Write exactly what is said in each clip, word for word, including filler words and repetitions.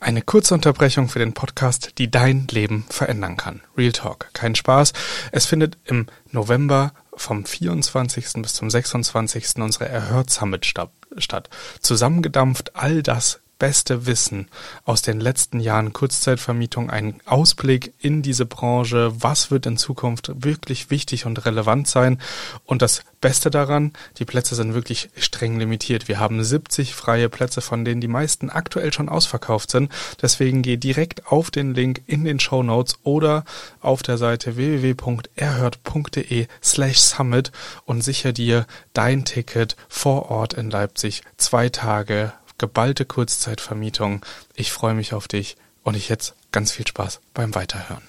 Eine kurze Unterbrechung für den Podcast, die dein Leben verändern kann. Real Talk, kein Spaß. Es findet im November vom vierundzwanzigsten bis zum sechsundzwanzigsten unsere Erhört Summit statt. Zusammengedampft all das beste Wissen aus den letzten Jahren Kurzzeitvermietung, ein Ausblick in diese Branche, was wird in Zukunft wirklich wichtig und relevant sein. Und das Beste daran, die Plätze sind wirklich streng limitiert. Wir haben siebzig freie Plätze, von denen die meisten aktuell schon ausverkauft sind. Deswegen geh direkt auf den Link in den Shownotes oder auf der Seite w w w punkt erhört punkt d e slash summit und sicher dir dein Ticket vor Ort in Leipzig. Zwei Tage geballte Kurzzeitvermietung. Ich freue mich auf dich und ich jetzt ganz viel Spaß beim Weiterhören.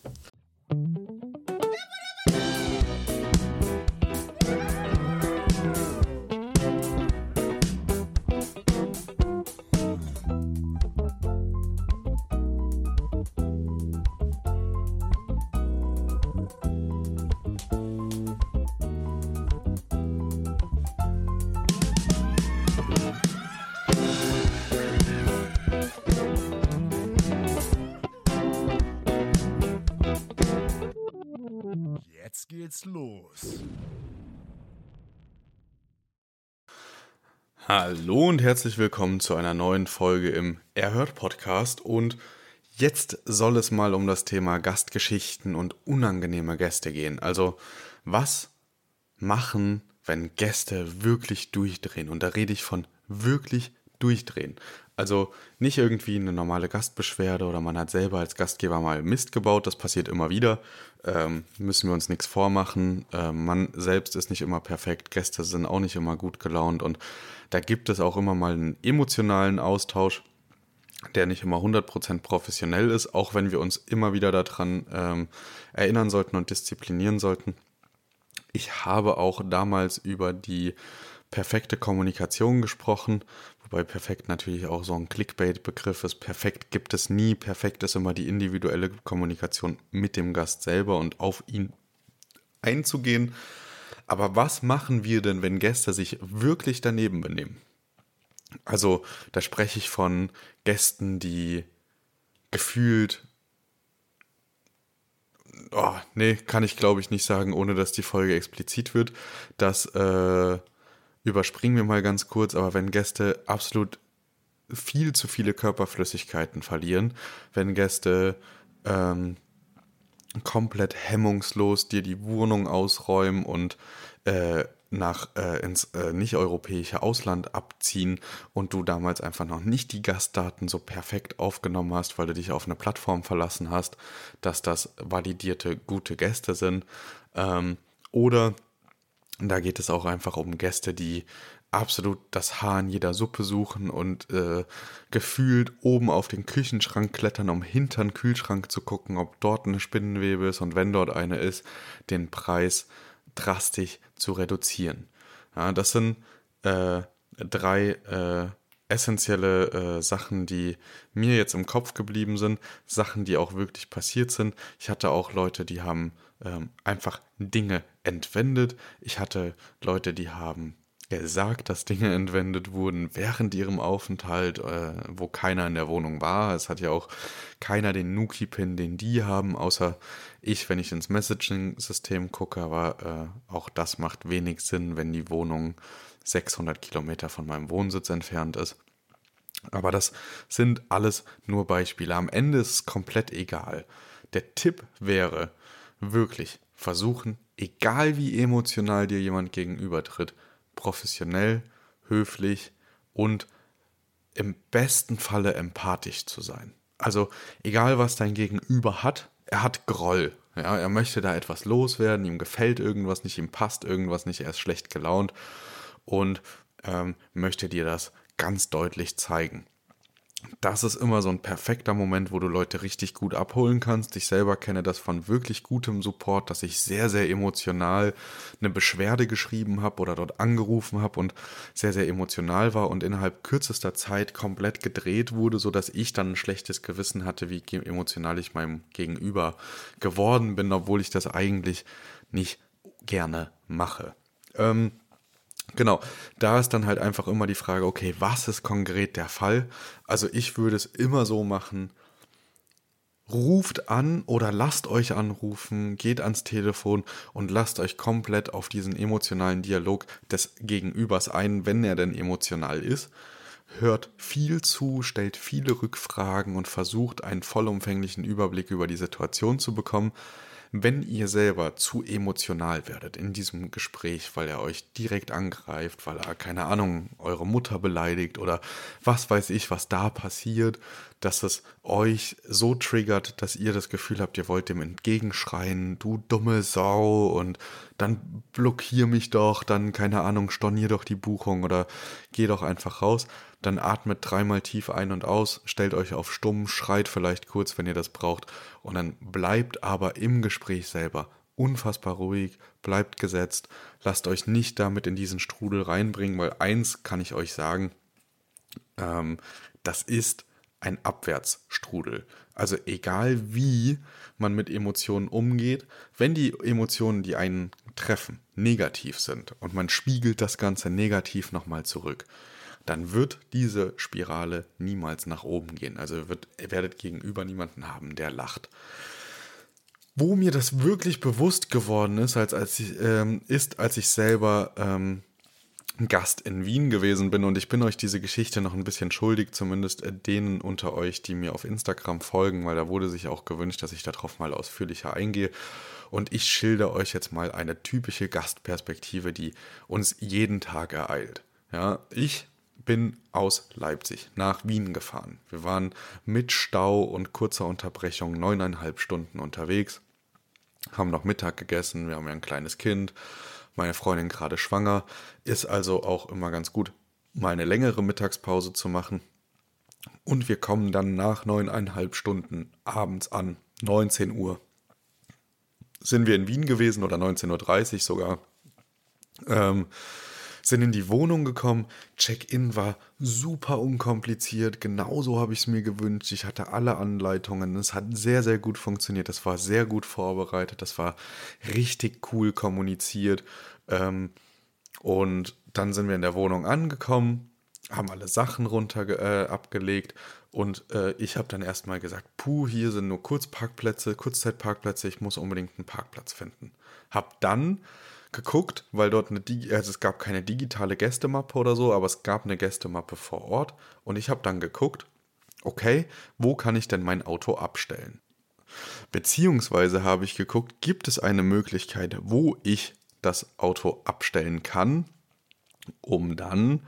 Jetzt geht's los. Hallo und herzlich willkommen zu einer neuen Folge im Erhört Podcast. Und jetzt soll es mal um das Thema Gastgeschichten und unangenehme Gäste gehen. Also was machen, wenn Gäste wirklich durchdrehen? Und da rede ich von wirklich durchdrehen. Also nicht irgendwie eine normale Gastbeschwerde oder man hat selber als Gastgeber mal Mist gebaut, das passiert immer wieder, ähm, müssen wir uns nichts vormachen, ähm, man selbst ist nicht immer perfekt, Gäste sind auch nicht immer gut gelaunt und da gibt es auch immer mal einen emotionalen Austausch, der nicht immer hundert Prozent professionell ist, auch wenn wir uns immer wieder daran ähm, erinnern sollten und disziplinieren sollten. Ich habe auch damals über die perfekte Kommunikation gesprochen, wobei perfekt natürlich auch so ein Clickbait-Begriff ist. Perfekt gibt es nie. Perfekt ist immer die individuelle Kommunikation mit dem Gast selber und auf ihn einzugehen. Aber was machen wir denn, wenn Gäste sich wirklich daneben benehmen? Also da spreche ich von Gästen, die gefühlt... Oh, nee, kann ich glaube ich nicht sagen, ohne dass die Folge explizit wird. Das äh, überspringen wir mal ganz kurz, aber wenn Gäste absolut viel zu viele Körperflüssigkeiten verlieren, wenn Gäste ähm, komplett hemmungslos dir die Wohnung ausräumen und äh, nach äh, ins äh, nicht-europäische Ausland abziehen und du damals einfach noch nicht die Gastdaten so perfekt aufgenommen hast, weil du dich auf eine Plattform verlassen hast, dass das validierte gute Gäste sind. Ähm, oder da geht es auch einfach um Gäste, die absolut das Haar in jeder Suppe suchen und äh, gefühlt oben auf den Küchenschrank klettern, um hinter den Kühlschrank zu gucken, ob dort eine Spinnenwebe ist und wenn dort eine ist, den Preis drastisch zu reduzieren. Ja, das sind äh, drei äh, essentielle äh, Sachen, die mir jetzt im Kopf geblieben sind, Sachen, die auch wirklich passiert sind. Ich hatte auch Leute, die haben ähm, einfach Dinge entwendet. Ich hatte Leute, die haben gesagt, dass Dinge entwendet wurden während ihrem Aufenthalt, äh, wo keiner in der Wohnung war. Es hat ja auch keiner den Nuki-Pin, den die haben, außer ich, wenn ich ins Messaging-System gucke, aber äh, auch das macht wenig Sinn, wenn die Wohnung sechshundert Kilometer von meinem Wohnsitz entfernt ist. Aber das sind alles nur Beispiele. Am Ende ist es komplett egal. Der Tipp wäre wirklich versuchen, egal wie emotional dir jemand gegenübertritt, professionell, höflich und im besten Falle empathisch zu sein. Also egal, was dein Gegenüber hat, er hat Groll. Ja, er möchte da etwas loswerden, ihm gefällt irgendwas nicht, ihm passt irgendwas nicht, er ist schlecht gelaunt und ähm, möchte dir das ganz deutlich zeigen. Das ist immer so ein perfekter Moment, wo du Leute richtig gut abholen kannst. Ich selber kenne das von wirklich gutem Support, dass ich sehr, sehr emotional eine Beschwerde geschrieben habe oder dort angerufen habe und sehr, sehr emotional war und innerhalb kürzester Zeit komplett gedreht wurde, sodass ich dann ein schlechtes Gewissen hatte, wie emotional ich meinem Gegenüber geworden bin, obwohl ich das eigentlich nicht gerne mache. Ähm, Genau, da ist dann halt einfach immer die Frage, okay, was ist konkret der Fall? Also ich würde es immer so machen, ruft an oder lasst euch anrufen, geht ans Telefon und lasst euch komplett auf diesen emotionalen Dialog des Gegenübers ein, wenn er denn emotional ist. Hört viel zu, stellt viele Rückfragen und versucht einen vollumfänglichen Überblick über die Situation zu bekommen. Wenn ihr selber zu emotional werdet in diesem Gespräch, weil er euch direkt angreift, weil er, keine Ahnung, eure Mutter beleidigt oder was weiß ich, was da passiert, dass es euch so triggert, dass ihr das Gefühl habt, ihr wollt dem entgegenschreien, du dumme Sau, und dann blockier mich doch, dann, keine Ahnung, stornier doch die Buchung oder geh doch einfach raus. Dann atmet dreimal tief ein und aus, stellt euch auf stumm, schreit vielleicht kurz, wenn ihr das braucht, und dann bleibt aber im Gespräch selber unfassbar ruhig, bleibt gesetzt, lasst euch nicht damit in diesen Strudel reinbringen, weil eins kann ich euch sagen, ähm, das ist ein Abwärtsstrudel. Also egal wie man mit Emotionen umgeht, wenn die Emotionen, die einen treffen, negativ sind und man spiegelt das Ganze negativ nochmal zurück, dann wird diese Spirale niemals nach oben gehen. Also wird, ihr werdet gegenüber niemanden haben, der lacht. Wo mir das wirklich bewusst geworden ist, als, als ich, ähm, ist, als ich selber ähm, Gast in Wien gewesen bin, und ich bin euch diese Geschichte noch ein bisschen schuldig, zumindest denen unter euch, die mir auf Instagram folgen, weil da wurde sich auch gewünscht, dass ich darauf mal ausführlicher eingehe. Und ich schilder euch jetzt mal eine typische Gastperspektive, die uns jeden Tag ereilt. Ja, ich bin aus Leipzig nach Wien gefahren. Wir waren mit Stau und kurzer Unterbrechung neuneinhalb Stunden unterwegs, haben noch Mittag gegessen, wir haben ja ein kleines Kind, meine Freundin gerade schwanger, ist also auch immer ganz gut, mal eine längere Mittagspause zu machen. Und wir kommen dann nach neuneinhalb Stunden abends an, neunzehn Uhr. Sind wir in Wien gewesen oder neunzehn Uhr dreißig sogar. Ähm, sind in die Wohnung gekommen, Check-in war super unkompliziert, genauso habe ich es mir gewünscht, ich hatte alle Anleitungen, es hat sehr, sehr gut funktioniert, das war sehr gut vorbereitet, das war richtig cool kommuniziert, ähm, und dann sind wir in der Wohnung angekommen, haben alle Sachen runter äh, abgelegt, und äh, ich habe dann erstmal gesagt, puh, hier sind nur Kurzparkplätze, Kurzzeitparkplätze, ich muss unbedingt einen Parkplatz finden. Hab dann geguckt, weil dort eine, also es gab keine digitale Gästemappe oder so, aber es gab eine Gästemappe vor Ort, und ich habe dann geguckt, okay, wo kann ich denn mein Auto abstellen? Beziehungsweise habe ich geguckt, gibt es eine Möglichkeit, wo ich das Auto abstellen kann, um dann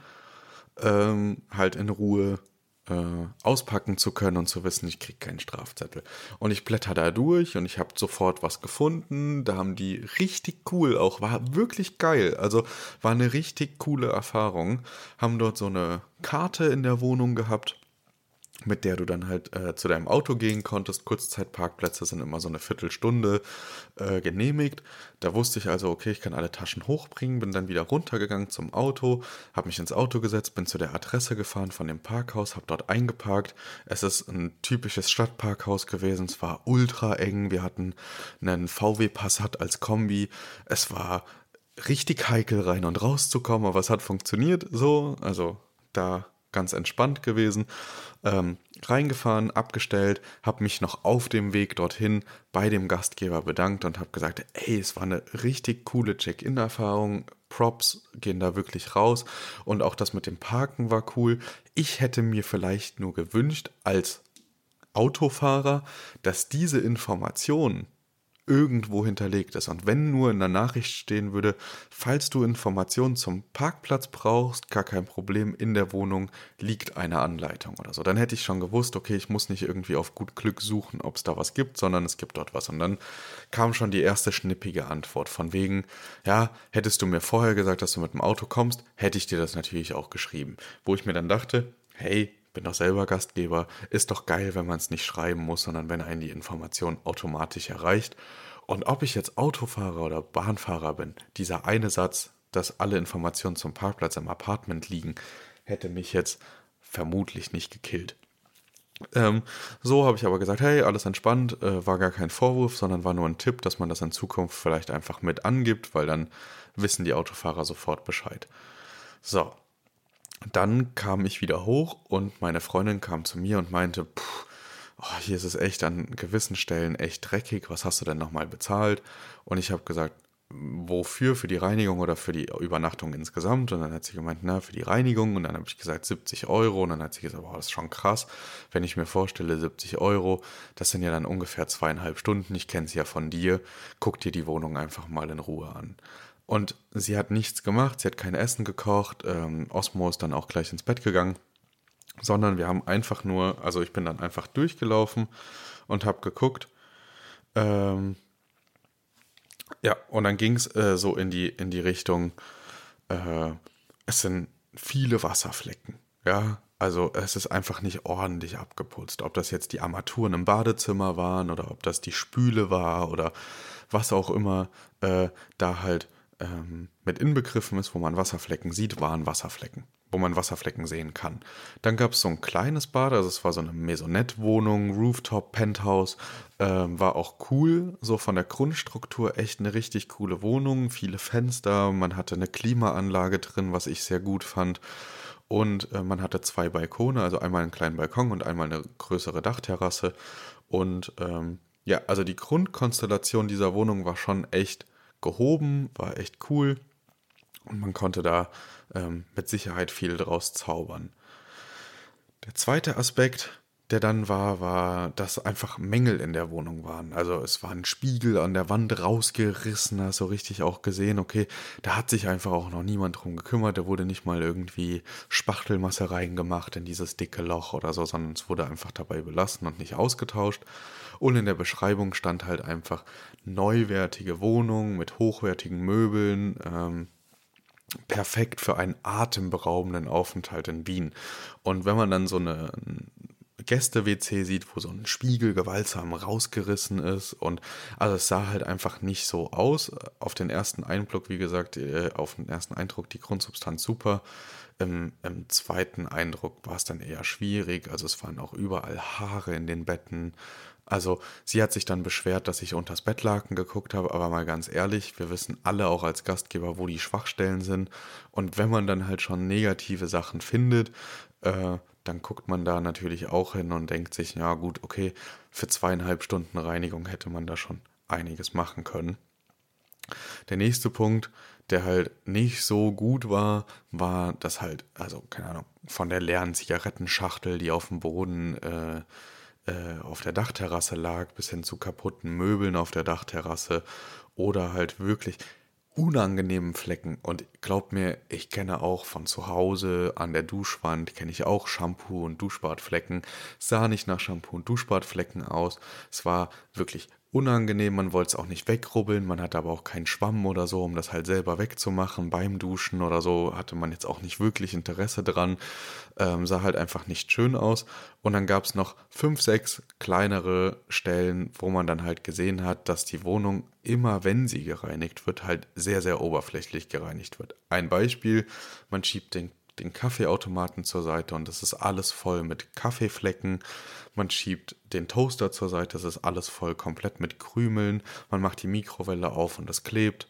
ähm, halt in Ruhe äh, auspacken zu können und zu wissen, ich kriege keinen Strafzettel. Und ich blätter da durch und ich habe sofort was gefunden. Da haben die richtig cool auch, war wirklich geil. Also war eine richtig coole Erfahrung. Haben dort so eine Karte in der Wohnung gehabt, mit der du dann halt äh, zu deinem Auto gehen konntest. Kurzzeitparkplätze sind immer so eine Viertelstunde äh, genehmigt. Da wusste ich also, okay, ich kann alle Taschen hochbringen, bin dann wieder runtergegangen zum Auto, habe mich ins Auto gesetzt, bin zu der Adresse gefahren von dem Parkhaus, habe dort eingeparkt. Es ist ein typisches Stadtparkhaus gewesen, es war ultra eng, wir hatten einen V W Passat als Kombi, es war richtig heikel rein und rauszukommen, aber es hat funktioniert so, also da ganz entspannt gewesen, ähm, reingefahren, abgestellt, habe mich noch auf dem Weg dorthin bei dem Gastgeber bedankt und habe gesagt, ey, es war eine richtig coole Check-in-Erfahrung, Props gehen da wirklich raus, und auch das mit dem Parken war cool. Ich hätte mir vielleicht nur gewünscht als Autofahrer, dass diese Information irgendwo hinterlegt ist. Und wenn nur in der Nachricht stehen würde, falls du Informationen zum Parkplatz brauchst, gar kein Problem, in der Wohnung liegt eine Anleitung oder so. Dann hätte ich schon gewusst, okay, ich muss nicht irgendwie auf gut Glück suchen, ob es da was gibt, sondern es gibt dort was. Und dann kam schon die erste schnippige Antwort von wegen, ja, hättest du mir vorher gesagt, dass du mit dem Auto kommst, hätte ich dir das natürlich auch geschrieben. Wo ich mir dann dachte, hey, bin doch selber Gastgeber, ist doch geil, wenn man es nicht schreiben muss, sondern wenn einen die Information automatisch erreicht. Und ob ich jetzt Autofahrer oder Bahnfahrer bin, dieser eine Satz, dass alle Informationen zum Parkplatz im Apartment liegen, hätte mich jetzt vermutlich nicht gekillt. Ähm, so habe ich aber gesagt, hey, alles entspannt, äh, war gar kein Vorwurf, sondern war nur ein Tipp, dass man das in Zukunft vielleicht einfach mit angibt, weil dann wissen die Autofahrer sofort Bescheid. So, dann kam ich wieder hoch und meine Freundin kam zu mir und meinte, puh, oh, hier ist es echt an gewissen Stellen echt dreckig, was hast du denn nochmal bezahlt? Und ich habe gesagt, wofür, für die Reinigung oder für die Übernachtung insgesamt? Und dann hat sie gemeint, na, für die Reinigung. Und dann habe ich gesagt, siebzig Euro. Und dann hat sie gesagt, boah, das ist schon krass. Wenn ich mir vorstelle, siebzig Euro, das sind ja dann ungefähr zweieinhalb Stunden. Ich kenne es ja von dir. Guck dir die Wohnung einfach mal in Ruhe an. Und sie hat nichts gemacht, sie hat kein Essen gekocht. Ähm, Osmo ist dann auch gleich ins Bett gegangen, sondern wir haben einfach nur, also ich bin dann einfach durchgelaufen und habe geguckt. Ähm, ja, und dann ging es äh, so in die, in die Richtung, äh, es sind viele Wasserflecken. Ja, also es ist einfach nicht ordentlich abgeputzt. Ob das jetzt die Armaturen im Badezimmer waren oder ob das die Spüle war oder was auch immer äh, da halt ähm, mit inbegriffen ist, wo man Wasserflecken sieht, waren Wasserflecken, wo man Wasserflecken sehen kann. Dann gab es so ein kleines Bad, also es war so eine Maisonette-Wohnung, Rooftop, Penthouse, ähm, war auch cool, so von der Grundstruktur echt eine richtig coole Wohnung, viele Fenster, man hatte eine Klimaanlage drin, was ich sehr gut fand. Und äh, man hatte zwei Balkone, also einmal einen kleinen Balkon und einmal eine größere Dachterrasse. Und ähm, ja, also die Grundkonstellation dieser Wohnung war schon echt gehoben, war echt cool. Und man konnte da ähm, mit Sicherheit viel draus zaubern. Der zweite Aspekt, der dann war, war, dass einfach Mängel in der Wohnung waren. Also es war ein Spiegel an der Wand rausgerissen, da hast du richtig auch gesehen, okay, da hat sich einfach auch noch niemand drum gekümmert, da wurde nicht mal irgendwie Spachtelmasse reingemacht in dieses dicke Loch oder so, sondern es wurde einfach dabei belassen und nicht ausgetauscht. Und in der Beschreibung stand halt einfach neuwertige Wohnung mit hochwertigen Möbeln, ähm, perfekt für einen atemberaubenden Aufenthalt in Wien. Und wenn man dann so eine Gäste-W C sieht, wo so ein Spiegel gewaltsam rausgerissen ist und also es sah halt einfach nicht so aus. Auf den ersten Eindruck, wie gesagt, äh, auf den ersten Eindruck die Grundsubstanz super. Im, im zweiten Eindruck war es dann eher schwierig. Also es waren auch überall Haare in den Betten. Also sie hat sich dann beschwert, dass ich unters Bettlaken geguckt habe, aber mal ganz ehrlich, wir wissen alle auch als Gastgeber, wo die Schwachstellen sind. Und wenn man dann halt schon negative Sachen findet, äh, dann guckt man da natürlich auch hin und denkt sich, ja gut, okay, für zweieinhalb Stunden Reinigung hätte man da schon einiges machen können. Der nächste Punkt, der halt nicht so gut war, war das halt, also keine Ahnung, von der leeren Zigarettenschachtel, die auf dem Boden äh, äh, auf der Dachterrasse lag, bis hin zu kaputten Möbeln auf der Dachterrasse oder halt wirklich unangenehmen Flecken. Und glaubt mir, ich kenne auch von zu Hause an der Duschwand, kenne ich auch Shampoo- und Duschbadflecken. Sah nicht nach Shampoo- und Duschbadflecken aus. Es war wirklich unangenehm, man wollte es auch nicht wegrubbeln, man hatte aber auch keinen Schwamm oder so, um das halt selber wegzumachen. Beim Duschen oder so hatte man jetzt auch nicht wirklich Interesse dran. Ähm, sah halt einfach nicht schön aus. Und dann gab es noch fünf, sechs kleinere Stellen, wo man dann halt gesehen hat, dass die Wohnung immer, wenn sie gereinigt wird, halt sehr, sehr oberflächlich gereinigt wird. Ein Beispiel, man schiebt den den Kaffeeautomaten zur Seite und das ist alles voll mit Kaffeeflecken. Man schiebt den Toaster zur Seite, das ist alles voll komplett mit Krümeln. Man macht die Mikrowelle auf und das klebt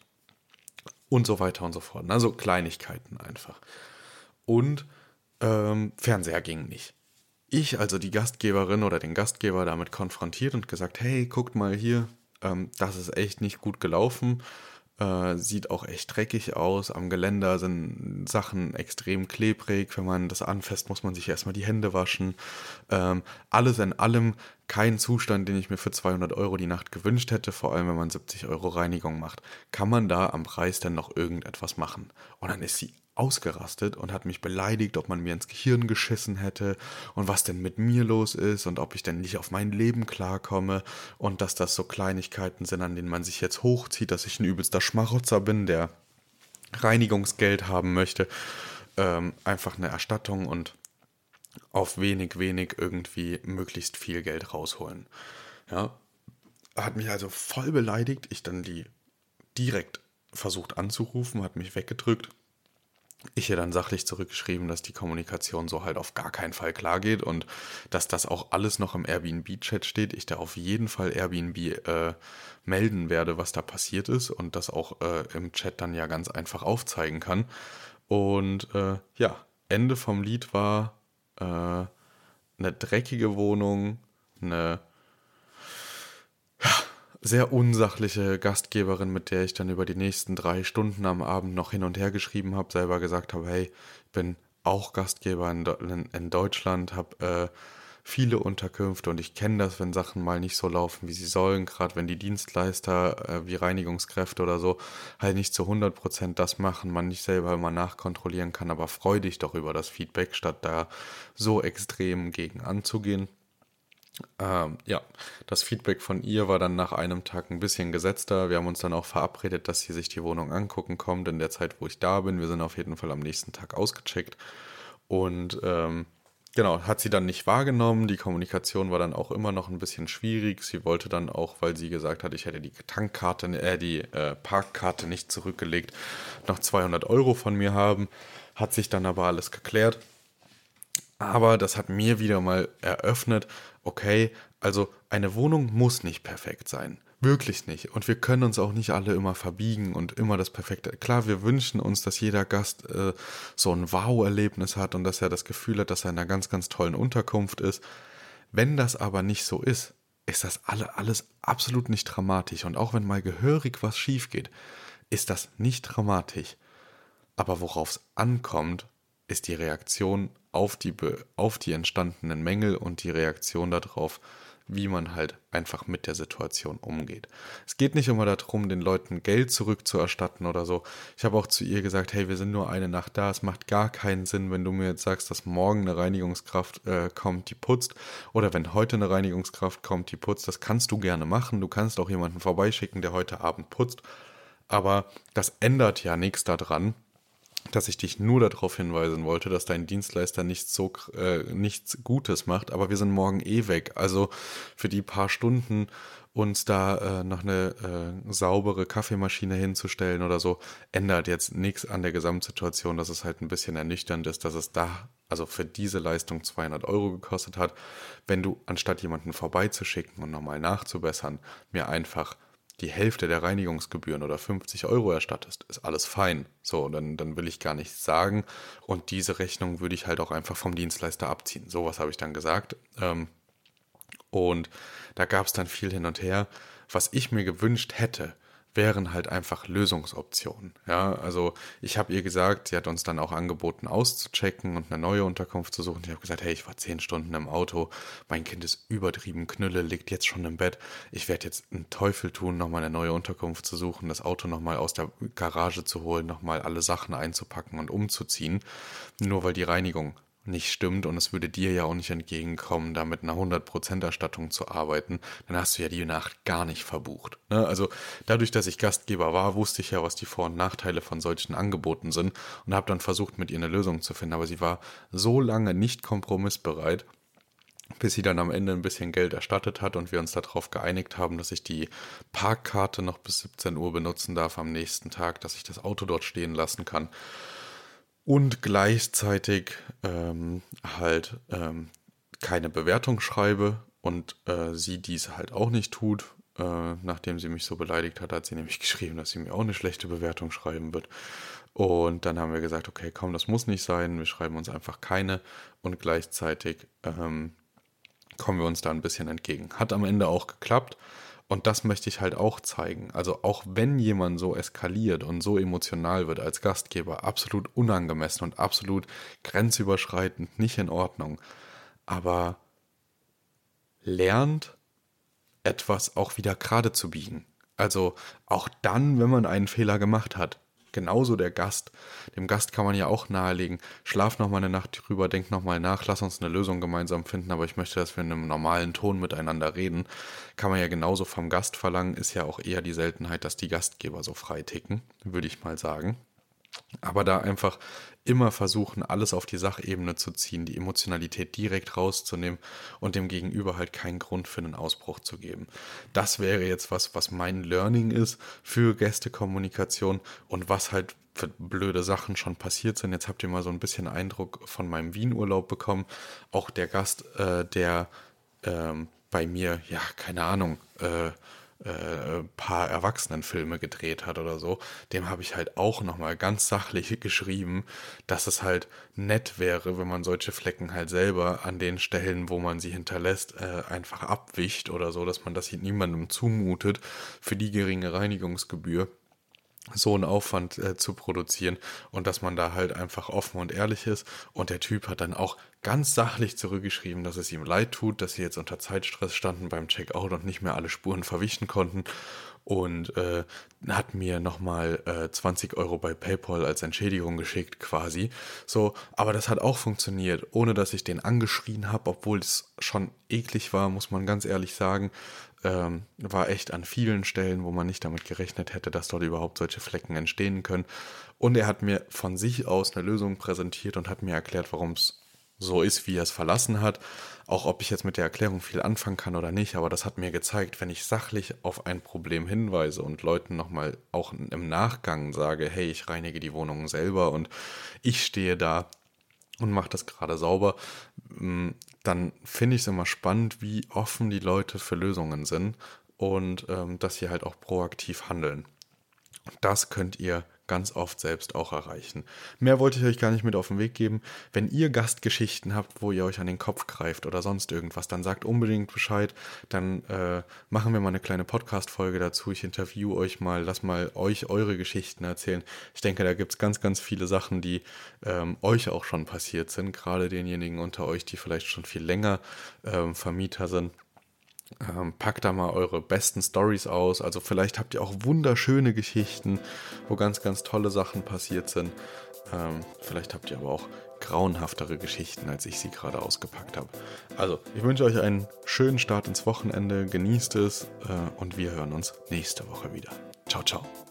und so weiter und so fort. Also Kleinigkeiten einfach. Und ähm, Fernseher ging nicht. Ich, also die Gastgeberin oder den Gastgeber, damit konfrontiert und gesagt, hey, guckt mal hier, ähm, das ist echt nicht gut gelaufen. Äh, sieht auch echt dreckig aus. Am Geländer sind Sachen extrem klebrig. Wenn man das anfasst, muss man sich erstmal die Hände waschen. Ähm, alles in allem kein Zustand, den ich mir für zweihundert Euro die Nacht gewünscht hätte, vor allem wenn man siebzig Euro Reinigung macht. Kann man da am Preis denn noch irgendetwas machen? Und dann ist sie ausgerastet und hat mich beleidigt, ob man mir ins Gehirn geschissen hätte und was denn mit mir los ist und ob ich denn nicht auf mein Leben klarkomme und dass das so Kleinigkeiten sind, an denen man sich jetzt hochzieht, dass ich ein übelster Schmarotzer bin, der Reinigungsgeld haben möchte. Ähm, einfach eine Erstattung und auf wenig, wenig irgendwie möglichst viel Geld rausholen. Ja, hat mich also voll beleidigt. Ich dann die direkt versucht anzurufen, hat mich weggedrückt. Ich ihr dann sachlich zurückgeschrieben, dass die Kommunikation so halt auf gar keinen Fall klar geht und dass das auch alles noch im Airbnb-Chat steht. Ich da auf jeden Fall Airbnb äh, melden werde, was da passiert ist und das auch äh, im Chat dann ja ganz einfach aufzeigen kann. Und äh, ja, Ende vom Lied war äh, eine dreckige Wohnung, eine sehr unsachliche Gastgeberin, mit der ich dann über die nächsten drei Stunden am Abend noch hin und her geschrieben habe, selber gesagt habe, hey, ich bin auch Gastgeber in, in, in Deutschland, habe äh, viele Unterkünfte und ich kenne das, wenn Sachen mal nicht so laufen, wie sie sollen, gerade wenn die Dienstleister äh, wie Reinigungskräfte oder so halt nicht zu hundert Prozent das machen, man nicht selber immer nachkontrollieren kann, aber freu dich doch über das Feedback, statt da so extrem gegen anzugehen. Ähm, ja, das Feedback von ihr war dann nach einem Tag ein bisschen gesetzter. Wir haben uns dann auch verabredet, dass sie sich die Wohnung angucken kommt in der Zeit, wo ich da bin. Wir sind auf jeden Fall am nächsten Tag ausgecheckt. Und ähm, genau, hat sie dann nicht wahrgenommen. Die Kommunikation war dann auch immer noch ein bisschen schwierig. Sie wollte dann auch, weil sie gesagt hat, ich hätte die Tankkarte, äh, die äh, Parkkarte nicht zurückgelegt, noch zweihundert Euro von mir haben. Hat sich dann aber alles geklärt. Aber das hat mir wieder mal eröffnet, okay, also eine Wohnung muss nicht perfekt sein. Wirklich nicht. Und wir können uns auch nicht alle immer verbiegen und immer das Perfekte. Klar, wir wünschen uns, dass jeder Gast äh, so ein Wow-Erlebnis hat und dass er das Gefühl hat, dass er in einer ganz, ganz tollen Unterkunft ist. Wenn das aber nicht so ist, ist das alle, alles absolut nicht dramatisch. Und auch wenn mal gehörig was schief geht, ist das nicht dramatisch. Aber worauf es ankommt, ist die Reaktion auf die, auf die entstandenen Mängel und die Reaktion darauf, wie man halt einfach mit der Situation umgeht. Es geht nicht immer darum, den Leuten Geld zurückzuerstatten oder so. Ich habe auch zu ihr gesagt, hey, wir sind nur eine Nacht da, es macht gar keinen Sinn, wenn du mir jetzt sagst, dass morgen eine Reinigungskraft äh, kommt, die putzt, oder wenn heute eine Reinigungskraft kommt, die putzt, das kannst du gerne machen, du kannst auch jemanden vorbeischicken, der heute Abend putzt, aber das ändert ja nichts daran, dass ich dich nur darauf hinweisen wollte, dass dein Dienstleister nichts so äh, nichts Gutes macht, aber wir sind morgen eh weg. Also für die paar Stunden uns da äh, noch eine äh, saubere Kaffeemaschine hinzustellen oder so, ändert jetzt nichts an der Gesamtsituation, dass es halt ein bisschen ernüchternd ist, dass es da, also für diese Leistung zweihundert Euro gekostet hat, wenn du, anstatt jemanden vorbeizuschicken und nochmal nachzubessern, mir einfach die Hälfte der Reinigungsgebühren oder fünfzig Euro erstattest, ist alles fein. So, dann, dann will ich gar nichts sagen und diese Rechnung würde ich halt auch einfach vom Dienstleister abziehen. Sowas habe ich dann gesagt. Ähm, und da gab es dann viel hin und her. Was ich mir gewünscht hätte, wären halt einfach Lösungsoptionen. Ja, also ich habe ihr gesagt, sie hat uns dann auch angeboten auszuchecken und eine neue Unterkunft zu suchen. Ich habe gesagt, hey, ich war zehn Stunden im Auto, mein Kind ist übertrieben Knülle, liegt jetzt schon im Bett. Ich werde jetzt einen Teufel tun, nochmal eine neue Unterkunft zu suchen, das Auto nochmal aus der Garage zu holen, nochmal alle Sachen einzupacken und umzuziehen, nur weil die Reinigung nicht stimmt und es würde dir ja auch nicht entgegenkommen, da mit einer hundert Prozent Erstattung zu arbeiten, dann hast du ja die Nacht gar nicht verbucht. Ne? Also dadurch, dass ich Gastgeber war, wusste ich ja, was die Vor- und Nachteile von solchen Angeboten sind und habe dann versucht, mit ihr eine Lösung zu finden, aber sie war so lange nicht kompromissbereit, bis sie dann am Ende ein bisschen Geld erstattet hat und wir uns darauf geeinigt haben, dass ich die Parkkarte noch bis siebzehn Uhr benutzen darf am nächsten Tag, dass ich das Auto dort stehen lassen kann. Und gleichzeitig ähm, halt ähm, keine Bewertung schreibe und äh, sie dies halt auch nicht tut. Äh, nachdem sie mich so beleidigt hat, hat sie nämlich geschrieben, dass sie mir auch eine schlechte Bewertung schreiben wird. Und dann haben wir gesagt, okay, komm, das muss nicht sein, wir schreiben uns einfach keine und gleichzeitig ähm, kommen wir uns da ein bisschen entgegen. Hat am Ende auch geklappt. Und das möchte ich halt auch zeigen. Also auch wenn jemand so eskaliert und so emotional wird als Gastgeber, absolut unangemessen und absolut grenzüberschreitend, nicht in Ordnung. Aber lernt etwas auch wieder gerade zu biegen. Also auch dann, wenn man einen Fehler gemacht hat. Genauso der Gast. Dem Gast kann man ja auch nahelegen, schlaf nochmal eine Nacht drüber, denk nochmal nach, lass uns eine Lösung gemeinsam finden, aber ich möchte, dass wir in einem normalen Ton miteinander reden. Kann man ja genauso vom Gast verlangen, ist ja auch eher die Seltenheit, dass die Gastgeber so frei ticken, würde ich mal sagen. Aber da einfach immer versuchen, alles auf die Sachebene zu ziehen, die Emotionalität direkt rauszunehmen und dem Gegenüber halt keinen Grund für einen Ausbruch zu geben. Das wäre jetzt was, was mein Learning ist für Gästekommunikation und was halt für blöde Sachen schon passiert sind. Jetzt habt ihr mal so ein bisschen Eindruck von meinem Wien-Urlaub bekommen. Auch der Gast, äh, der ähm, bei mir, ja, keine Ahnung, äh, äh, paar Erwachsenenfilme gedreht hat oder so, dem habe ich halt auch nochmal ganz sachlich geschrieben, dass es halt nett wäre, wenn man solche Flecken halt selber an den Stellen, wo man sie hinterlässt, äh, einfach abwischt oder so, dass man das niemandem zumutet für die geringe Reinigungsgebühr so einen Aufwand äh, zu produzieren und dass man da halt einfach offen und ehrlich ist. Und der Typ hat dann auch ganz sachlich zurückgeschrieben, dass es ihm leid tut, dass sie jetzt unter Zeitstress standen beim Checkout und nicht mehr alle Spuren verwischen konnten und äh, hat mir nochmal äh, zwanzig Euro bei PayPal als Entschädigung geschickt quasi. So, aber das hat auch funktioniert, ohne dass ich den angeschrien habe, obwohl es schon eklig war, muss man ganz ehrlich sagen. Ähm, war echt an vielen Stellen, wo man nicht damit gerechnet hätte, dass dort überhaupt solche Flecken entstehen können. Und er hat mir von sich aus eine Lösung präsentiert und hat mir erklärt, warum es so ist, wie er es verlassen hat. Auch ob ich jetzt mit der Erklärung viel anfangen kann oder nicht, aber das hat mir gezeigt, wenn ich sachlich auf ein Problem hinweise und Leuten nochmal auch im Nachgang sage, hey, ich reinige die Wohnung selber und ich stehe da und mache das gerade sauber, dann finde ich es immer spannend, wie offen die Leute für Lösungen sind und ähm, dass sie halt auch proaktiv handeln. Das könnt ihr ganz oft selbst auch erreichen. Mehr wollte ich euch gar nicht mit auf den Weg geben. Wenn ihr Gastgeschichten habt, wo ihr euch an den Kopf greift oder sonst irgendwas, dann sagt unbedingt Bescheid. Dann äh, machen wir mal eine kleine Podcast-Folge dazu. Ich interview euch mal, lass mal euch eure Geschichten erzählen. Ich denke, da gibt es ganz, ganz viele Sachen, die ähm, euch auch schon passiert sind. Gerade denjenigen unter euch, die vielleicht schon viel länger ähm, Vermieter sind. Ähm, packt da mal eure besten Stories aus. Also vielleicht habt ihr auch wunderschöne Geschichten, wo ganz, ganz tolle Sachen passiert sind. Ähm, vielleicht habt ihr aber auch grauenhaftere Geschichten, als ich sie gerade ausgepackt habe. Also, ich wünsche euch einen schönen Start ins Wochenende. Genießt es äh, und wir hören uns nächste Woche wieder. Ciao, ciao.